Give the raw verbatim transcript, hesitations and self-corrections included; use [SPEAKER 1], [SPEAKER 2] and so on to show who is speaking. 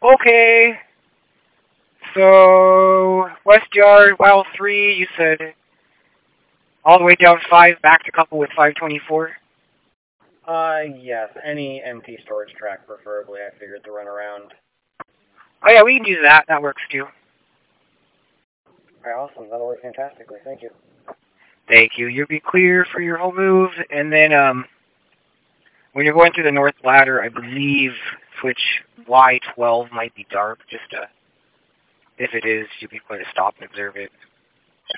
[SPEAKER 1] Okay. So, West Yard, Wild three, you said all the way down five, back to couple with five twenty-four?
[SPEAKER 2] Uh, yes. Any empty storage track, preferably, I figured to run around.
[SPEAKER 1] Oh yeah, we can do that. That works too.
[SPEAKER 2] Alright, awesome. That'll work fantastically. Thank you.
[SPEAKER 1] Thank you. You'll be clear for your whole move, and then, um, when you're going through the north ladder, I believe switch Y twelve might be dark, just to, if it is, you'll be going to stop and observe it.